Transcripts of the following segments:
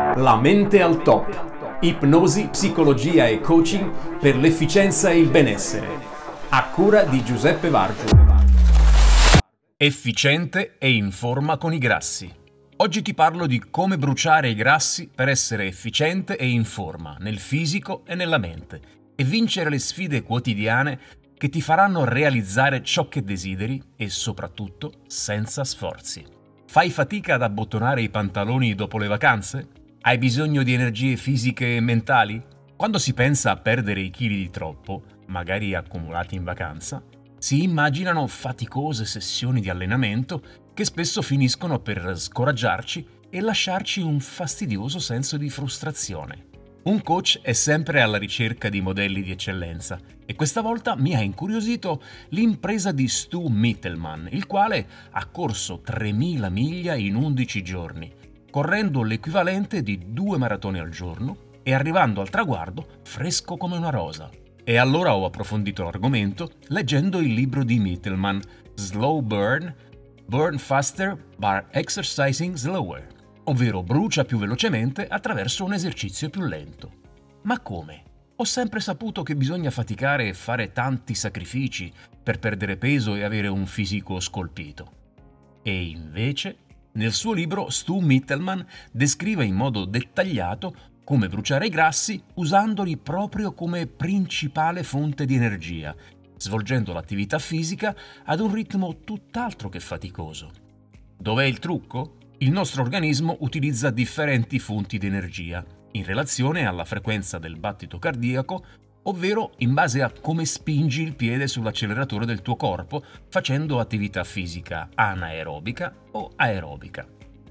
La mente al top. Ipnosi, psicologia e coaching per l'efficienza e il benessere. A cura di Giuseppe Vargio. Efficiente e in forma con i grassi. Oggi ti parlo di come bruciare i grassi per essere efficiente e in forma nel fisico e nella mente e vincere le sfide quotidiane che ti faranno realizzare ciò che desideri e soprattutto senza sforzi. Fai fatica ad abbottonare i pantaloni dopo le vacanze? Hai bisogno di energie fisiche e mentali? Quando si pensa a perdere i chili di troppo, magari accumulati in vacanza, si immaginano faticose sessioni di allenamento che spesso finiscono per scoraggiarci e lasciarci un fastidioso senso di frustrazione. Un coach è sempre alla ricerca di modelli di eccellenza e questa volta mi ha incuriosito l'impresa di Stu Mittelman, il quale ha corso 3000 miglia in 11 giorni, correndo l'equivalente di 2 maratone al giorno e arrivando al traguardo fresco come una rosa. E allora ho approfondito l'argomento leggendo il libro di Mittelman, Slow Burn, Burn Faster by Exercising Slower, ovvero brucia più velocemente attraverso un esercizio più lento. Ma come? Ho sempre saputo che bisogna faticare e fare tanti sacrifici per perdere peso e avere un fisico scolpito. E invece, nel suo libro Stu Mittelman descrive in modo dettagliato come bruciare i grassi usandoli proprio come principale fonte di energia, svolgendo l'attività fisica ad un ritmo tutt'altro che faticoso. Dov'è il trucco? Il nostro organismo utilizza differenti fonti di energia in relazione alla frequenza del battito cardiaco, ovvero in base a come spingi il piede sull'acceleratore del tuo corpo facendo attività fisica anaerobica o aerobica.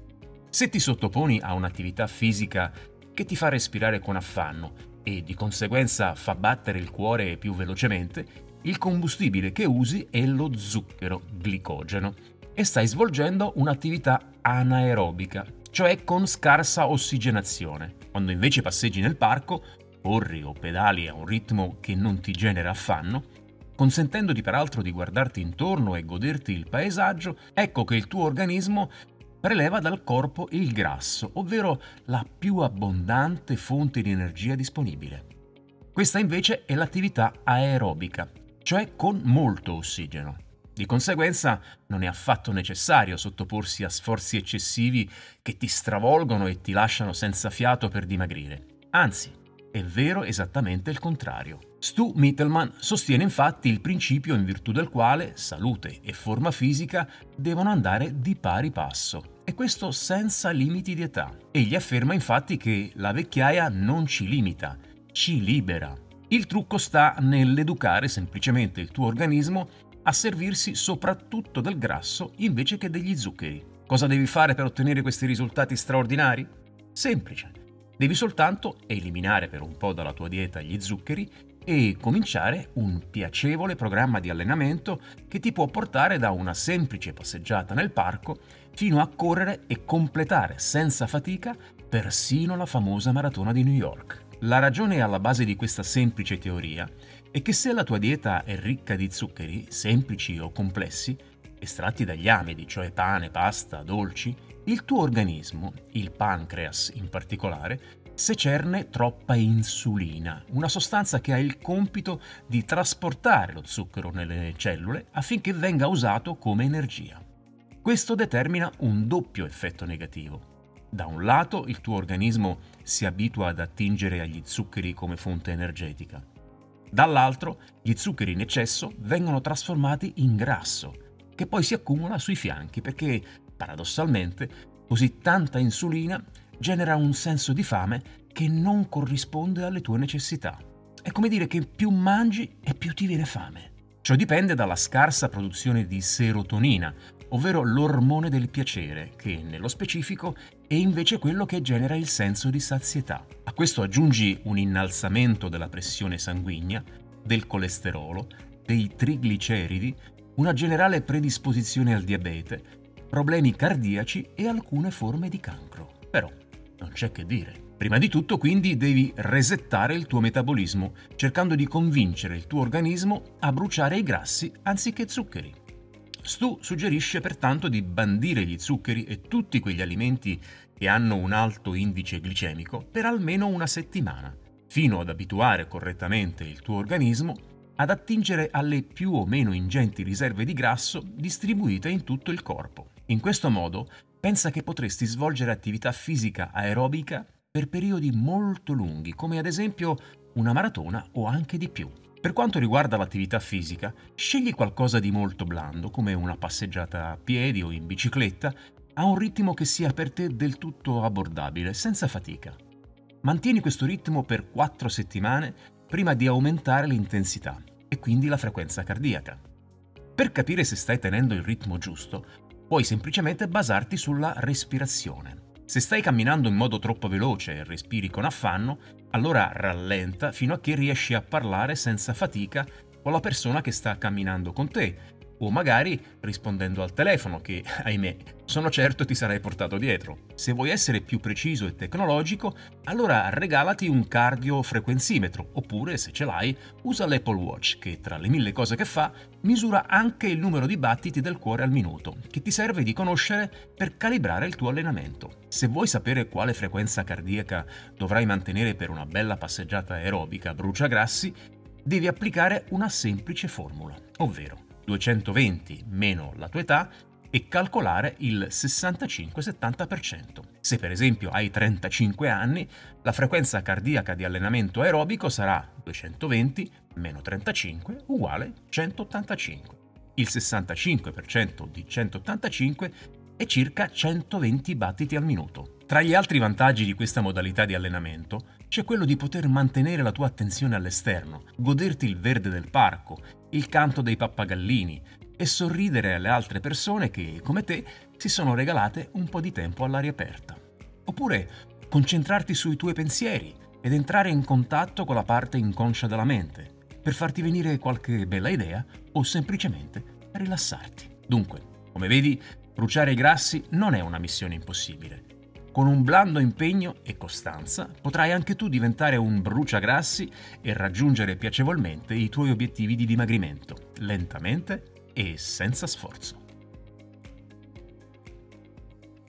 Se ti sottoponi a un'attività fisica che ti fa respirare con affanno e di conseguenza fa battere il cuore più velocemente, il combustibile che usi è lo zucchero glicogeno e stai svolgendo un'attività anaerobica, cioè con scarsa ossigenazione. Quando invece passeggi nel parco, corri o pedali a un ritmo che non ti genera affanno, consentendoti peraltro di guardarti intorno e goderti il paesaggio, ecco che il tuo organismo preleva dal corpo il grasso, ovvero la più abbondante fonte di energia disponibile. Questa invece è l'attività aerobica, cioè con molto ossigeno. Di conseguenza non è affatto necessario sottoporsi a sforzi eccessivi che ti stravolgono e ti lasciano senza fiato per dimagrire. Anzi, è vero esattamente il contrario. Stu Mittelman sostiene infatti il principio in virtù del quale salute e forma fisica devono andare di pari passo, e questo senza limiti di età. Egli afferma infatti che la vecchiaia non ci limita, ci libera. Il trucco sta nell'educare semplicemente il tuo organismo a servirsi soprattutto del grasso invece che degli zuccheri. Cosa devi fare per ottenere questi risultati straordinari? Semplice. Devi soltanto eliminare per un po' dalla tua dieta gli zuccheri e cominciare un piacevole programma di allenamento che ti può portare da una semplice passeggiata nel parco fino a correre e completare senza fatica persino la famosa maratona di New York. La ragione alla base di questa semplice teoria è che se la tua dieta è ricca di zuccheri, semplici o complessi, estratti dagli amidi, cioè pane, pasta, dolci, il tuo organismo, il pancreas in particolare, secerne troppa insulina, una sostanza che ha il compito di trasportare lo zucchero nelle cellule affinché venga usato come energia. Questo determina un doppio effetto negativo. Da un lato il tuo organismo si abitua ad attingere agli zuccheri come fonte energetica. Dall'altro gli zuccheri in eccesso vengono trasformati in grasso, che poi si accumula sui fianchi perché, paradossalmente, così tanta insulina genera un senso di fame che non corrisponde alle tue necessità. È come dire che più mangi e più ti viene fame. Ciò dipende dalla scarsa produzione di serotonina, ovvero l'ormone del piacere, che nello specifico è invece quello che genera il senso di sazietà. A questo aggiungi un innalzamento della pressione sanguigna, del colesterolo, dei trigliceridi, una generale predisposizione al diabete, problemi cardiaci e alcune forme di cancro. Però non c'è che dire. Prima di tutto, quindi, devi resettare il tuo metabolismo, cercando di convincere il tuo organismo a bruciare i grassi anziché zuccheri. Stu suggerisce pertanto di bandire gli zuccheri e tutti quegli alimenti che hanno un alto indice glicemico per almeno una settimana, fino ad abituare correttamente il tuo organismo ad attingere alle più o meno ingenti riserve di grasso distribuite in tutto il corpo. In questo modo, pensa che potresti svolgere attività fisica aerobica per periodi molto lunghi, come ad esempio una maratona o anche di più. Per quanto riguarda l'attività fisica, scegli qualcosa di molto blando, come una passeggiata a piedi o in bicicletta, a un ritmo che sia per te del tutto abbordabile, senza fatica. Mantieni questo ritmo per 4 settimane prima di aumentare l'intensità e quindi la frequenza cardiaca. Per capire se stai tenendo il ritmo giusto, puoi semplicemente basarti sulla respirazione. Se stai camminando in modo troppo veloce e respiri con affanno, allora rallenta fino a che riesci a parlare senza fatica con la persona che sta camminando con te, o magari rispondendo al telefono che, ahimè, sono certo ti sarai portato dietro. Se vuoi essere più preciso e tecnologico, allora regalati un cardiofrequenzimetro, oppure, se ce l'hai, usa l'Apple Watch che, tra le 1000 cose che fa, misura anche il numero di battiti del cuore al minuto, che ti serve di conoscere per calibrare il tuo allenamento. Se vuoi sapere quale frequenza cardiaca dovrai mantenere per una bella passeggiata aerobica bruciagrassi, devi applicare una semplice formula, ovvero 220 meno la tua età e calcolare il 65-70%. Se per esempio hai 35 anni, la frequenza cardiaca di allenamento aerobico sarà 220 meno 35 uguale 185. Il 65% di 185 è circa 120 battiti al minuto. Tra gli altri vantaggi di questa modalità di allenamento c'è quello di poter mantenere la tua attenzione all'esterno, goderti il verde del parco, il canto dei pappagallini e sorridere alle altre persone che, come te, si sono regalate un po' di tempo all'aria aperta. Oppure concentrarti sui tuoi pensieri ed entrare in contatto con la parte inconscia della mente, per farti venire qualche bella idea o semplicemente rilassarti. Dunque, come vedi, bruciare i grassi non è una missione impossibile. Con un blando impegno e costanza potrai anche tu diventare un bruciagrassi e raggiungere piacevolmente i tuoi obiettivi di dimagrimento, lentamente e senza sforzo.